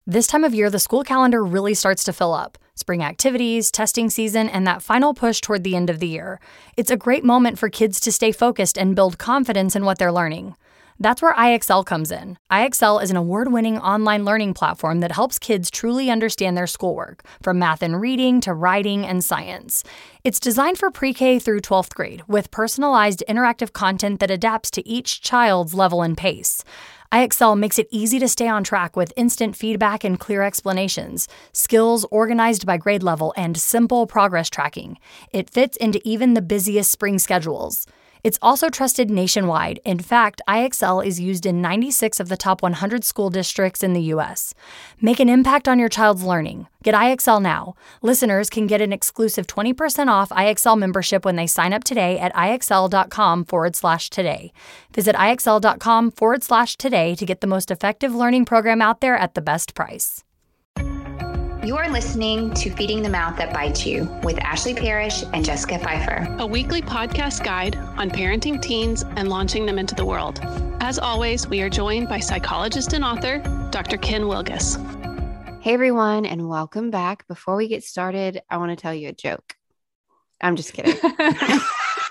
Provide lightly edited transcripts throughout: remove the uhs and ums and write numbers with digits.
This time of year, the school calendar really starts to fill up. Spring activities, testing season, and that final push toward the end of the year. It's a great moment for kids to stay focused and build confidence in what they're learning. That's where IXL comes in. IXL is an award-winning online learning platform that helps kids truly understand their schoolwork, from math and reading to writing and science. It's designed for pre-K through 12th grade, with personalized interactive content that adapts to each child's level and pace. IXL makes it easy to stay on track with instant feedback and clear explanations, skills organized by grade level, and simple progress tracking. It fits into even the busiest spring schedules. It's also trusted nationwide. In fact, IXL is used in 96 of the top 100 school districts in the U.S. Make an impact on your child's learning. Get IXL now. Listeners can get an exclusive 20% off IXL membership when they sign up today at IXL.com/today. Visit IXL.com/today to get the most effective learning program out there at the best price. You're listening to Feeding the Mouth That Bites You with Ashley Parrish and Jessica Pfeiffer, a weekly podcast guide on parenting teens and launching them into the world. As always, we are joined by psychologist and author, Dr. Ken Wilgus. Hey, everyone, and welcome back. Before we get started, I want to tell you a joke. I'm just kidding. I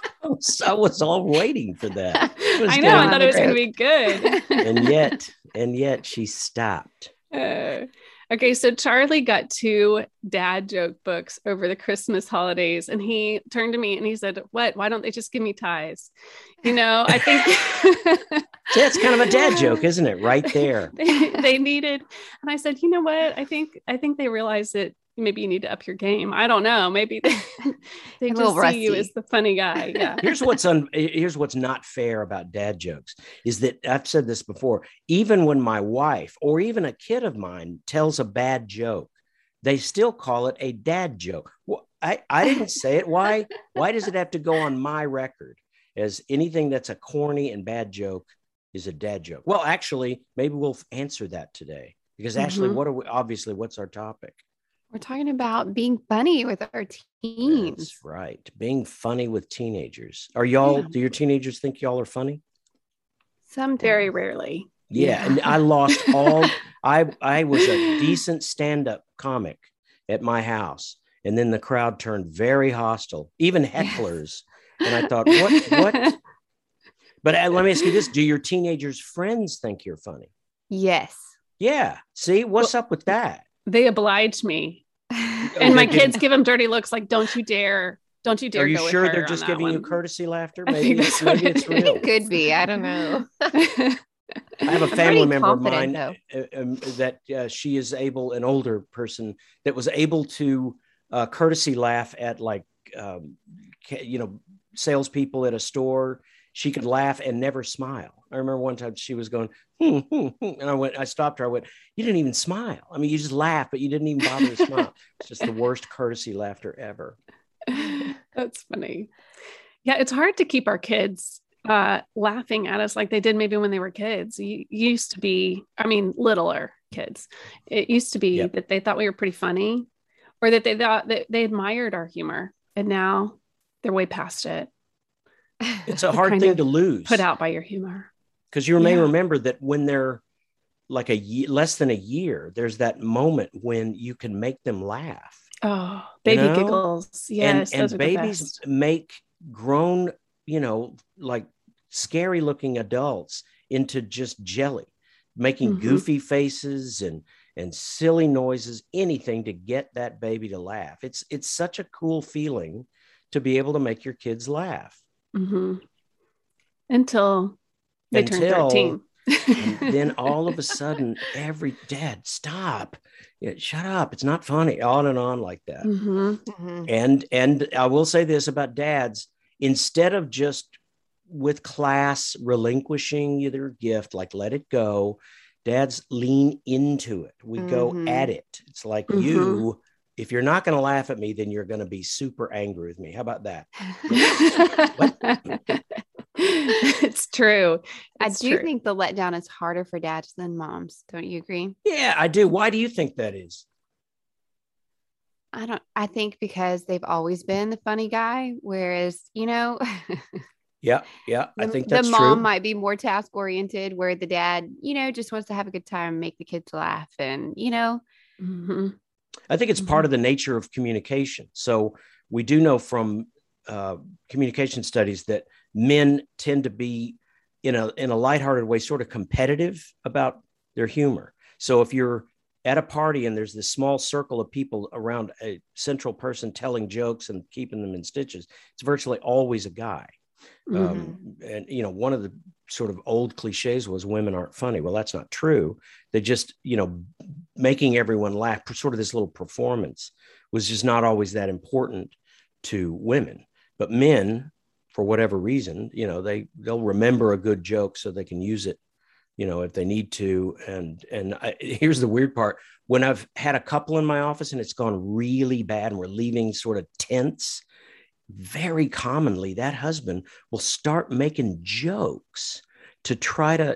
was all waiting for that. I know. I thought it was going to be good. and yet she stopped. Okay, so Charlie got 2 dad joke books over the Christmas holidays, and he turned to me and he said, "What? Why don't they just give me ties?" You know, I think that's kind of a dad joke, isn't it? Right there. They needed, and I said, "You know what? I think they realized that maybe you need to up your game. I don't know. Maybe they just see you as the funny guy." Yeah. Here's what's not fair about dad jokes is that I've said this before. Even when my wife or even a kid of mine tells a bad joke, they still call it a dad joke. Well, I didn't say it. Why does it have to go on my record as anything that's a corny and bad joke is a dad joke? Well, actually, maybe we'll answer that today because Ashley, what's our topic? We're talking about being funny with our teens. That's right. Being funny with teenagers. Are y'all, do your teenagers think y'all are funny? Some very rarely. Yeah. And I lost I was a decent stand-up comic at my house. And then the crowd turned very hostile, even hecklers. And I thought, what? But let me ask you this. Do your teenagers' friends think you're funny? Yes. Yeah. See, what's up with that? They oblige me. And my kids give them dirty looks like, don't you dare. Are you sure they're just giving you courtesy laughter? Maybe it's real. It could be. I don't know. I have a family member of mine that she is an older person that was able to courtesy laugh at salespeople at a store. She could laugh and never smile. I remember one time she was going, and I stopped her. I went, "You didn't even smile. I mean, you just laughed, but you didn't even bother to smile." It's just the worst courtesy laughter ever. That's funny. Yeah, it's hard to keep our kids laughing at us like they did maybe when they were kids. You used to be, littler kids. It used to be that they thought we were pretty funny, or that they thought that they admired our humor, and now they're way past it. It's a hard thing to lose. Put out by your humor. Because you may remember that when they're like less than a year, there's that moment when you can make them laugh. Oh, baby giggles. Yes. And babies make grown, like scary looking adults into just jelly, making goofy faces and silly noises, anything to get that baby to laugh. It's such a cool feeling to be able to make your kids laugh. Mm-hmm. Until they turn 13. And then all of a sudden, every dad, stop. Shut up. It's not funny. On and on like that. Mm-hmm. Mm-hmm. And I will say this about dads, instead of just with class relinquishing their gift, like let it go, dads lean into it. We go at it. It's like if you're not going to laugh at me, then you're going to be super angry with me. How about that? It's true. I do think the letdown is harder for dads than moms. Don't you agree? Yeah, I do. Why do you think that is? I think because they've always been the funny guy, whereas, Yeah. Yeah. I think The that's mom true. might be more task oriented, where the dad, just wants to have a good time, make the kids laugh, and Mm-hmm. I think it's part of the nature of communication. So we do know from communication studies that men tend to be in a lighthearted way, sort of competitive about their humor. So if you're at a party and there's this small circle of people around a central person telling jokes and keeping them in stitches, it's virtually always a guy. And one of the sort of old cliches was women aren't funny. Well, that's not true. They just, making everyone laugh, sort of this little performance, was just not always that important to women. But men, for whatever reason, they'll remember a good joke so they can use it, if they need to. And here's the weird part: when I've had a couple in my office and it's gone really bad and we're leaving sort of tense, very commonly that husband will start making jokes to try to,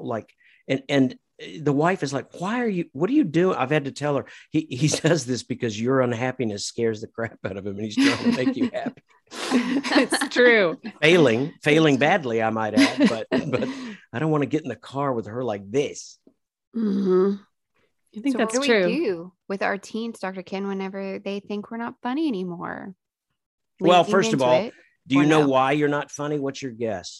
and the wife is like, what are you doing? I've had to tell her he does this because your unhappiness scares the crap out of him and he's trying to make you happy. It's true. Failing badly, I might add, but I don't want to get in the car with her like this. Mm-hmm. I think that's what true. do we do with our teens, Dr. Ken, whenever they think we're not funny anymore? Well, Leaning first of into all, it, do you or know no? why you're not funny? What's your guess?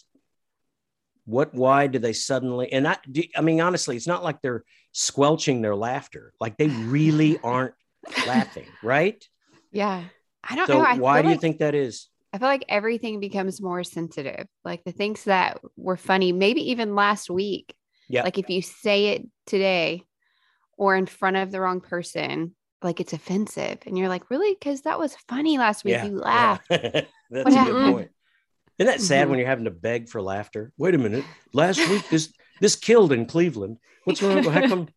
Why do they suddenly, and I mean, honestly, it's not like they're squelching their laughter. Like they really aren't laughing, right? Yeah. I don't So know. why do you think that is? I feel like everything becomes more sensitive. Like the things that were funny, maybe even last week. Yeah. Like if you say it today or in front of the wrong person, like it's offensive. And you're like, really? Because that was funny last week. You laughed. Yeah. That's What a happened? good point. Isn't that sad Mhm. when you're having to beg for laughter? Wait a minute. Last week, this killed in Cleveland. What's wrong? How come?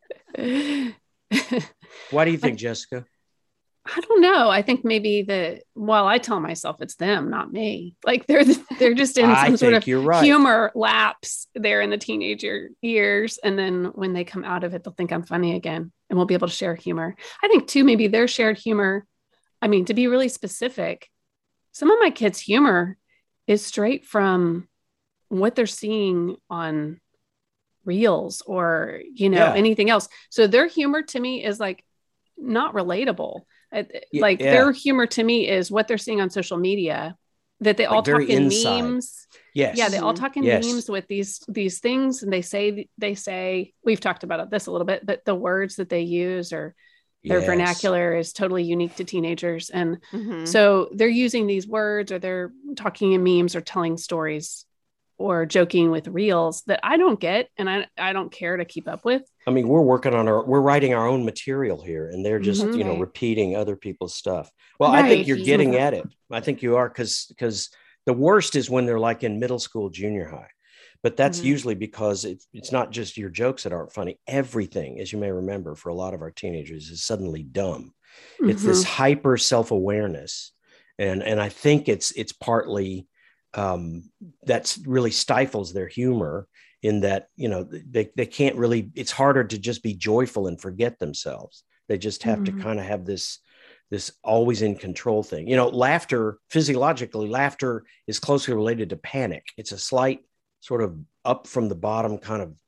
Why do you think, Jessica? I don't know. I think maybe I tell myself it's them, not me. Like they're just in I some sort think of you're right. humor lapse there in the teenager years. And then when they come out of it, they'll think I'm funny again and we'll be able to share humor. I think too, maybe their shared humor. I mean, to be really specific, some of my kids' humor is straight from what they're seeing on reels or, Yeah. anything else. So their humor to me is like not relatable. Like Yeah. their humor to me is what they're seeing on social media, that they all very talk in inside. memes. Yes. Yeah, they all talk in Yes. memes with these things, and they say we've talked about this a little bit, but the words that they use or their Yes. vernacular is totally unique to teenagers, and Mhm. so they're using these words or they're talking in memes or telling stories or joking with reels that I don't get and I don't care to keep up with. I mean, we're writing our own material here, and they're just, Mhm. Right. repeating other people's stuff. Well, I Right. think you're Some getting of it. at it. I think you are because the worst is when they're like in middle school, junior high. But that's Mhm. usually because it's not just your jokes that aren't funny. Everything, as you may remember, for a lot of our teenagers is suddenly dumb. It's this Mhm. hyper self-awareness. And I think it's partly that's really stifles their humor in that, they can't really, it's harder to just be joyful and forget themselves. They just have to Mhm. kind of have this always in control thing. Laughter, physiologically, laughter is closely related to panic. It's a slight sort of up from the bottom kind of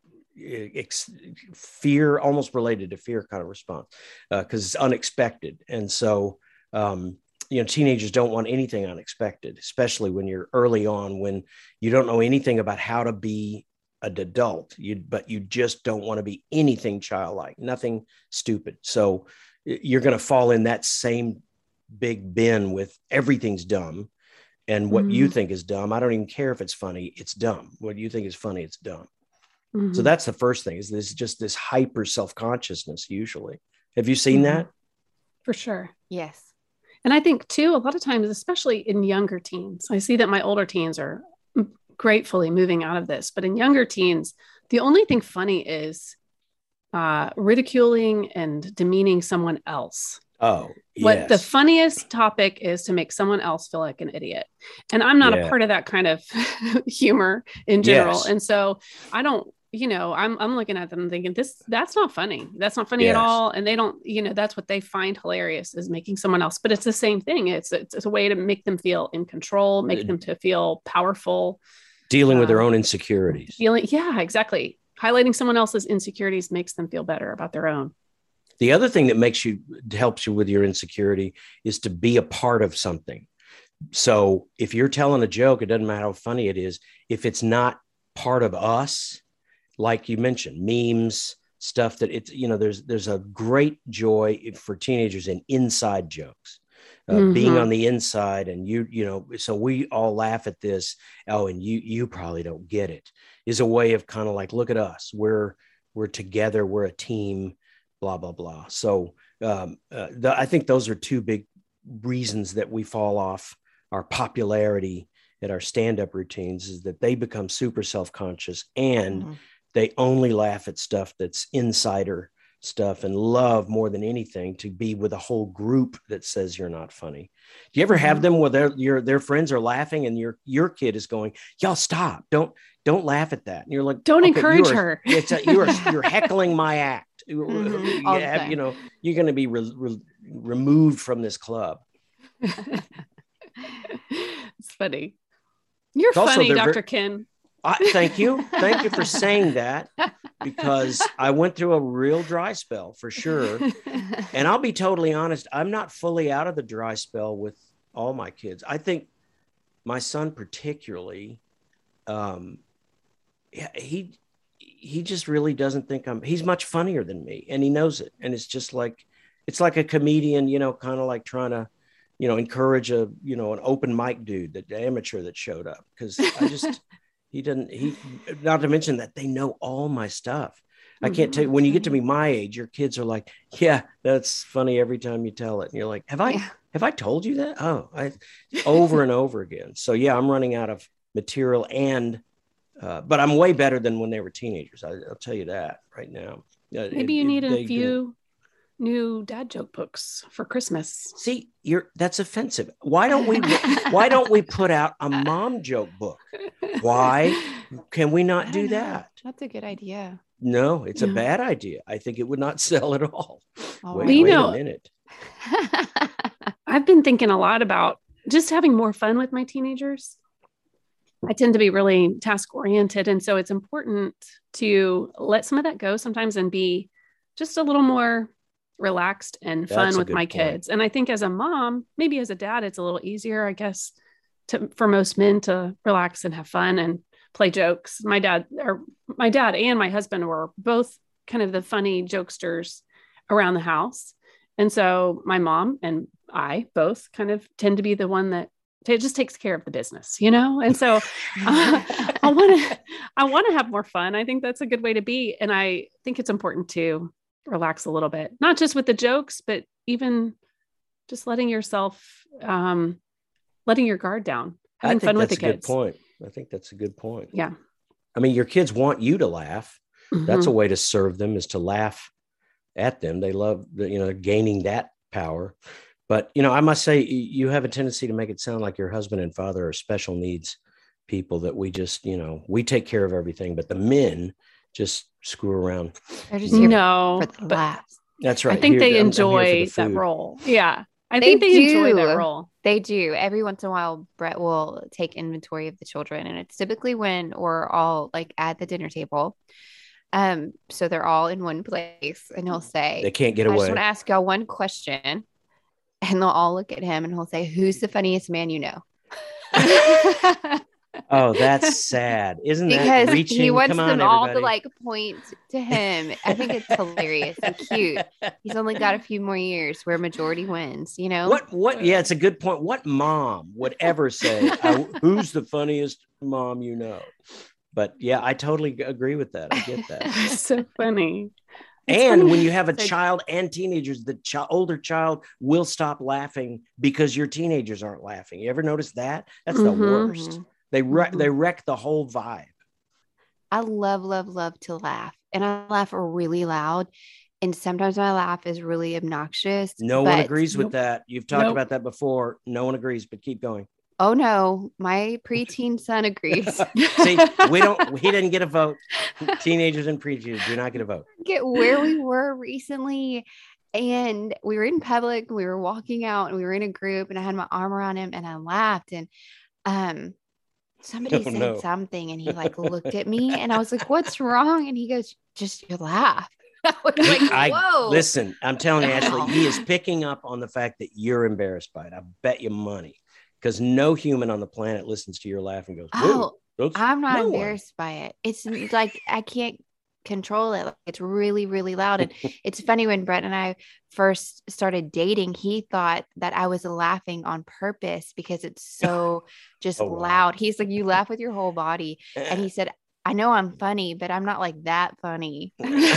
fear, almost related to fear kind of response, because it's unexpected. And so, teenagers don't want anything unexpected, especially when you're early on, when you don't know anything about how to be an adult, but you just don't want to be anything childlike, nothing stupid. So you're going to fall in that same big bin with everything's dumb. And what you think is dumb, I don't even care if it's funny, it's dumb. What you think is funny, it's dumb. So that's the first thing, is this hyper self-consciousness usually. Have you seen that? For sure. Yes. And I think too, a lot of times, especially in younger teens, I see that my older teens are gratefully moving out of this, but in younger teens, the only thing funny is ridiculing and demeaning someone else. Oh, yes. What the funniest topic is to make someone else feel like an idiot. And I'm not a part of that kind of humor in general. Yes. And so I don't, I'm looking at them and thinking that's not funny. That's not funny at Yes. all. And they don't, that's what they find hilarious is making someone else, but it's the same thing. It's a way to make them feel in control, make them to feel powerful. Dealing with their own insecurities. Yeah, exactly. Highlighting someone else's insecurities makes them feel better about their own. The other thing that helps you with your insecurity is to be a part of something. So if you're telling a joke, it doesn't matter how funny it is. If it's not part of us, like you mentioned, memes, stuff that it's, there's a great joy for teenagers in inside jokes, being on the inside. And so we all laugh at this. Oh, and you probably don't get it, is a way of kind of like, look at us. We're together. We're a team, blah, blah, blah. So I think those are two big reasons that we fall off our popularity at our stand-up routines, is that they become super self-conscious and they only laugh at stuff that's insider stuff, and love more than anything to be with a whole group that says you're not funny. Do you ever have them where their friends are laughing and your kid is going, y'all stop, don't laugh at that, and you're like, don't encourage her. You're heckling my act. You're going to be removed from this club. It's funny. You're funny, Dr. Ken. Thank you for saying that, because I went through a real dry spell for sure. And I'll be totally honest, I'm not fully out of the dry spell with all my kids. I think my son particularly, he just really doesn't think he's much funnier than me, and he knows it. And it's just like, it's like a comedian, kind of like trying to, encourage an open mic dude, the amateur that showed up. Cause not to mention that they know all my stuff. I can't tell you, when you get to be my age, your kids are like, yeah, that's funny every time you tell it. And you're like, have I told you that? Oh, over and over again. So yeah, I'm running out of material but I'm way better than when they were teenagers. I'll tell you that right now. Maybe you need a few new dad joke books for Christmas. See, that's offensive. Why don't we put out a mom joke book? Why can we not do that? That's a good idea. No, it's a bad idea. I think it would not sell at all. Wait a minute. I've been thinking a lot about just having more fun with my teenagers. I tend to be really task oriented. And so it's important to let some of that go sometimes and be just a little more relaxed and fun with my kids. And I think as a mom, maybe as a dad, it's a little easier, I guess, for most men to relax and have fun and play jokes. My dad and my husband were both kind of the funny jokesters around the house. And so my mom and I both kind of tend to be the one that just takes care of the business, And so I want to have more fun. I think that's a good way to be. And I think it's important to relax a little bit, not just with the jokes, but even just letting yourself, letting your guard down, having fun with the kids. I think that's a good point. Yeah. I mean, your kids want you to laugh. That's a way to serve them, is to laugh at them. They love, gaining that power. But, I must say, you have a tendency to make it sound like your husband and father are special needs people that we just, we take care of everything, but the men just screw around. They're just here for the laughs. That's right. I think they enjoy that role. Yeah. I think they enjoy that role. They do. Every once in a while, Brett will take inventory of the children, and it's typically when we're all like at the dinner table. So they're all in one place, and he'll say, they can't get away. I just want to ask y'all one question. And they'll all look at him and he'll say, who's the funniest man you know? Oh, that's sad. Isn't that because reaching? He wants them all everybody. to point to him. I think it's hilarious and cute. He's only got a few more years where majority wins, What? Yeah, it's a good point. What mom would ever say, who's the funniest mom you know? But yeah, I totally agree with that. I get that. It's so funny. And when you have a child and teenagers, the older child will stop laughing because your teenagers aren't laughing. You ever notice that? That's the worst. They wreck the whole vibe. I love to laugh. And I laugh really loud. And sometimes my laugh is really obnoxious. No one agrees with that. You've talked about that before. No one agrees, but keep going. Oh no, my preteen son agrees. See, he didn't get a vote. Teenagers and preteens do not get a vote. Get where we were recently. And we were in public, we were walking out and we were in a group and I had my arm around him and I laughed and somebody said something and he like looked at me and I was like, what's wrong? And he goes, just your laugh. I was like, whoa. Listen, I'm telling you, Ashley, he is picking up on the fact that you're embarrassed by it. I bet you money. Because no human on the planet listens to your laugh and goes, I'm not embarrassed by it. It's like I can't control it. Like, it's really, really loud. And it's funny, when Brett and I first started dating, he thought that I was laughing on purpose because it's so just loud. He's like, you laugh with your whole body. And he said, I know I'm funny, but I'm not like that funny.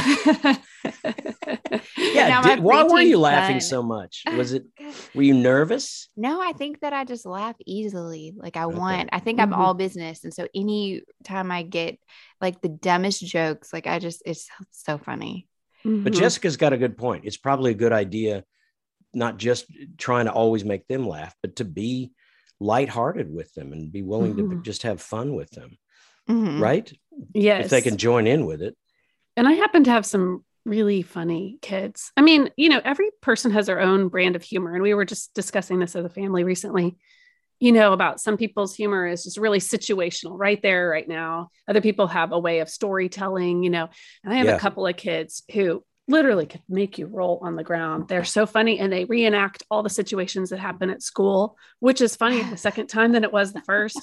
Yeah. Why were you laughing so much? Were you nervous? No, I think that I just laugh easily. Like I think I'm all business. And so any time I get like the dumbest jokes, like it's so funny. But Jessica's got a good point. It's probably a good idea, not just trying to always make them laugh, but to be lighthearted with them and be willing to just have fun with them. Right? Yes. If they can join in with it. And I happen to have some really funny kids. I mean, every person has their own brand of humor. And we were just discussing this as a family recently, about some people's humor is just really situational right there, right now. Other people have a way of storytelling, and I have a couple of kids who literally could make you roll on the ground. They're so funny. And they reenact all the situations that happen at school, which is funny the second time than it was the first,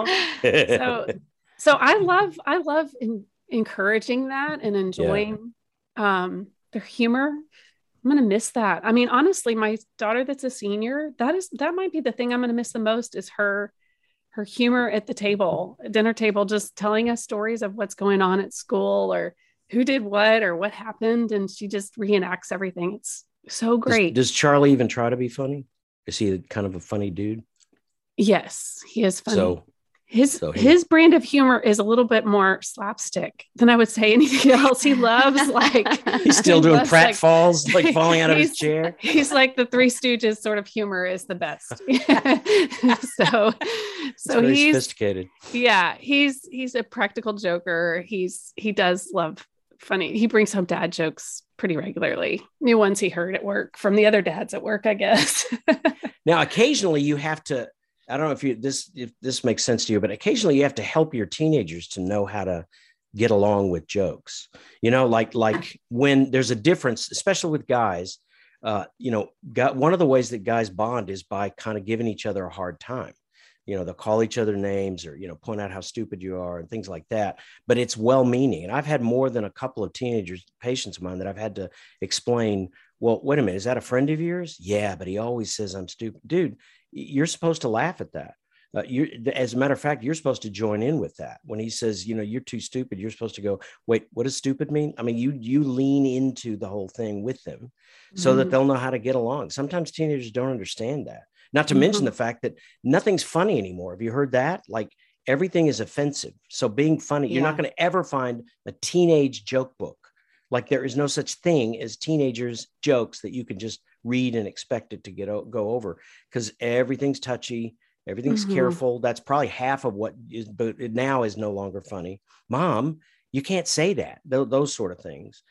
So I love encouraging that and enjoying their humor. I'm going to miss that. I mean, honestly, my daughter that's a senior, that might be the thing I'm going to miss the most is her humor at the dinner table, just telling us stories of what's going on at school or who did what or what happened. And she just reenacts everything. It's so great. Does Charlie even try to be funny? Is he kind of a funny dude? Yes, he is funny. His brand of humor is a little bit more slapstick than I would say anything else. He loves he's still doing pratfalls, like falling out of his chair. He's like the Three Stooges sort of humor is the best. so he's sophisticated. Yeah, he's a practical joker. He does love funny. He brings home dad jokes pretty regularly. New ones he heard at work from the other dads at work, I guess. Now, occasionally you have to. I don't know if this makes sense to you, but occasionally you have to help your teenagers to know how to get along with jokes. Like when there's a difference, especially with guys. One of the ways that guys bond is by kind of giving each other a hard time. They'll call each other names or point out how stupid you are and things like that. But it's well-meaning, and I've had more than a couple of teenagers, patients of mine, that I've had to explain. Well, wait a minute, is that a friend of yours? Yeah, but he always says I'm stupid, dude. You're supposed to laugh at that. As a matter of fact, you're supposed to join in with that. When he says, you're too stupid, you're supposed to go, wait, what does stupid mean? I mean, you lean into the whole thing with them so that they'll know how to get along. Sometimes teenagers don't understand that. Not to mention the fact that nothing's funny anymore. Have you heard that? Like everything is offensive. So being funny, you're not going to ever find a teenage joke book. Like there is no such thing as teenagers' jokes that you can just read and expect it to go over, because everything's touchy, everything's careful. That's probably half of what is, but it now is no longer funny. Mom, you can't say that. Those sort of things.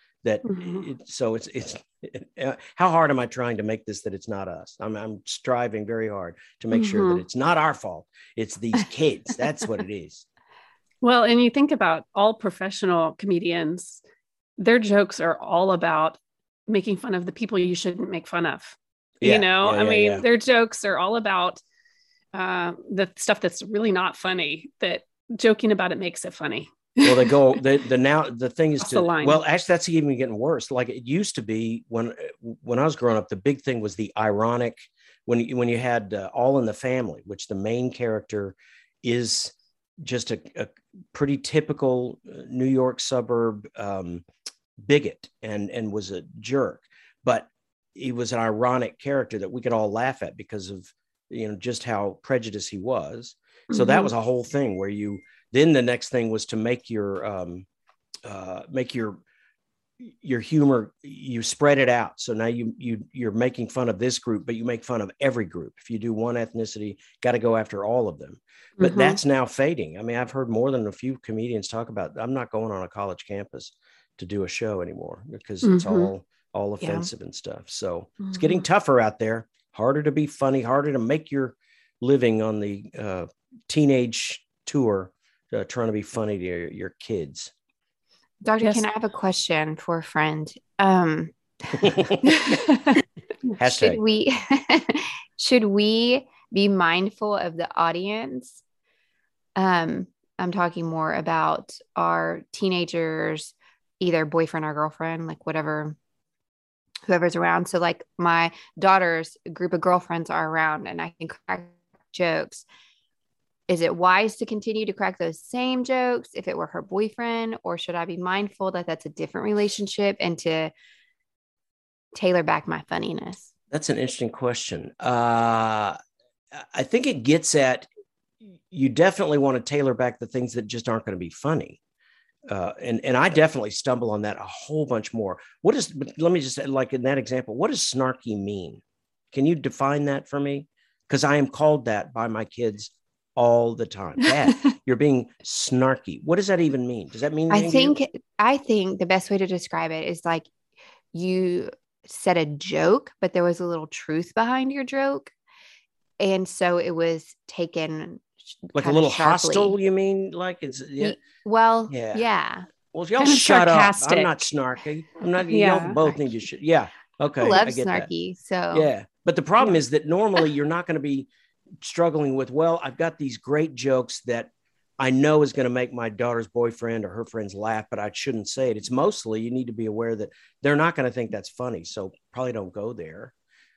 How hard am I trying to make this that it's not us? I'm striving very hard to make sure that it's not our fault. It's these kids. That's what it is. Well, and you think about all professional comedians, their jokes are all about making fun of the people you shouldn't make fun of. Their jokes are all about the stuff that's really not funny, that joking about it makes it funny. Well, the thing is well, actually that's even getting worse. Like it used to be when I was growing up, the big thing was the ironic, when you had All in the Family, which the main character is just a pretty typical New York suburb bigot and was a jerk, but he was an ironic character that we could all laugh at because of just how prejudiced he was. So that was a whole thing where then the next thing was to make your your humor, you spread it out. So now you're making fun of this group, but you make fun of every group. If you do one ethnicity, got to go after all of them. But that's now fading. I mean, I've heard more than a few comedians talk about, I'm not going on a college campus to do a show anymore because it's all offensive and stuff. So it's getting tougher out there, harder to be funny, harder to make your living on the teenage tour, trying to be funny to your kids. Doctor, can I have a question for a friend? Should we be mindful of the audience? I'm talking more about our teenagers, either boyfriend or girlfriend, like whoever's around. So like my daughter's group of girlfriends are around and I can crack jokes. Is it wise to continue to crack those same jokes if it were her boyfriend, or should I be mindful that that's a different relationship and to tailor back my funniness? That's an interesting question. I think it gets at, you definitely want to tailor back the things that just aren't going to be funny. And I definitely stumble on that a whole bunch more. Let me just say, like in that example, what does snarky mean? Can you define that for me? Because I am called that by my kids all the time. Dad, you're being snarky. What does that even mean? Does that mean anything? I think the best way to describe it is like you said a joke, but there was a little truth behind your joke. And so it was taken like a little sharply. Hostile, you mean? Like it's yeah. Well, yeah. Well, y'all shut up. I'm not snarky. I'm not. Y'all both need to yeah. Okay. I love snarky. That. So yeah. But the problem is that normally you're not going to be struggling with, well, I've got these great jokes that I know is going to make my daughter's boyfriend or her friends laugh, but I shouldn't say it. It's mostly you need to be aware that they're not going to think that's funny. So probably don't go there.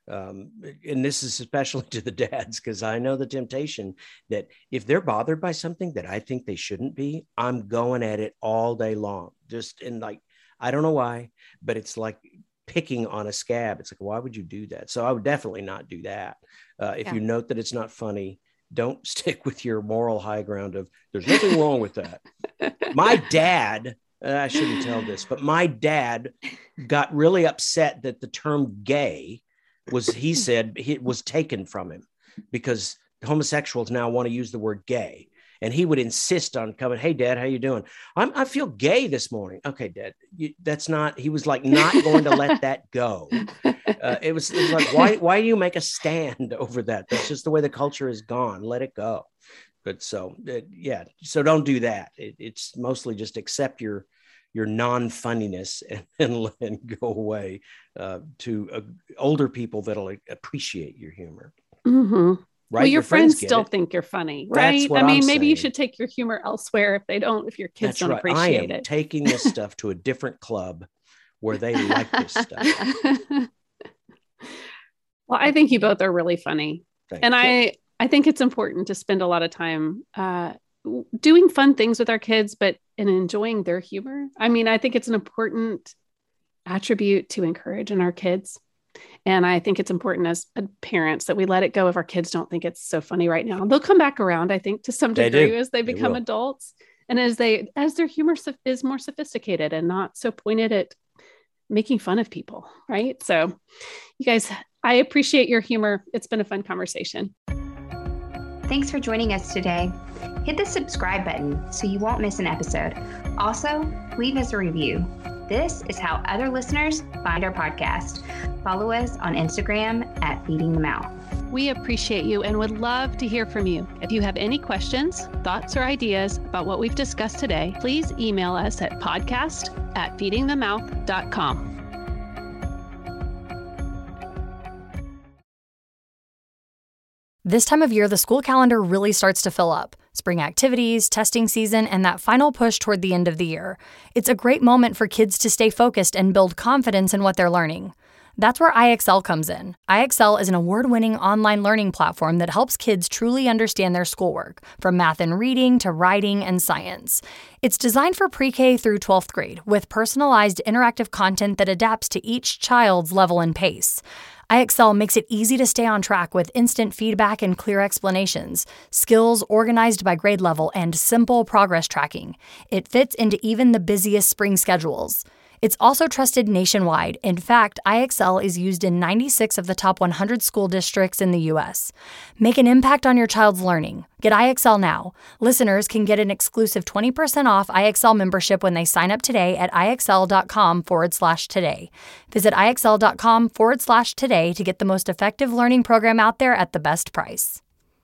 And this is especially to the dads, because I know the temptation that if they're bothered by something that I think they shouldn't be, I'm going at it all day long. Just in like, I don't know why, but it's like picking on a scab. It's like, why would you do that? So I would definitely not do that. If you note that it's not funny, don't stick with your moral high ground of there's nothing wrong with that. My dad, I shouldn't tell this, but my dad got really upset that the term gay he said it was taken from him because homosexuals now want to use the word gay. And he would insist on coming. Hey, Dad, how you doing? I feel gay this morning. Okay, Dad, that's not. He was like not going to let that go. It was like, why do you make a stand over that? That's just the way the culture is gone. Let it go. But so so don't do that. It's mostly just accept your non-funniness and go away to older people that'll appreciate your humor. Mm-hmm. Right? Well, your friends still think you're funny, right? I mean, maybe you should take your humor elsewhere if your kids don't appreciate it. I am taking this stuff to a different club where they like this stuff. Well, I think you both are really funny. I think it's important to spend a lot of time doing fun things with our kids, but in enjoying their humor. I mean, I think it's an important attribute to encourage in our kids. And I think it's important as parents that we let it go if our kids don't think it's so funny right now. They'll come back around, I think, to some degree as they become adults. And as their humor is more sophisticated and not so pointed at making fun of people, right? So you guys, I appreciate your humor. It's been a fun conversation. Thanks for joining us today. Hit the subscribe button so you won't miss an episode. Also, leave us a review. This is how other listeners find our podcast. Follow us on Instagram at Feeding the Mouth. We appreciate you and would love to hear from you. If you have any questions, thoughts, or ideas about what we've discussed today, please email us at podcast@feedingthemouth.com. This time of year, the school calendar really starts to fill up. Spring activities, testing season, and that final push toward the end of the year. It's a great moment for kids to stay focused and build confidence in what they're learning. That's where IXL comes in. IXL is an award-winning online learning platform that helps kids truly understand their schoolwork, from math and reading to writing and science. It's designed for pre-K through 12th grade, with personalized interactive content that adapts to each child's level and pace. IXL makes it easy to stay on track with instant feedback and clear explanations, skills organized by grade level, and simple progress tracking. It fits into even the busiest spring schedules. It's also trusted nationwide. In fact, IXL is used in 96 of the top 100 school districts in the U.S. Make an impact on your child's learning. Get IXL now. Listeners can get an exclusive 20% off IXL membership when they sign up today at IXL.com/today. Visit IXL.com/today to get the most effective learning program out there at the best price.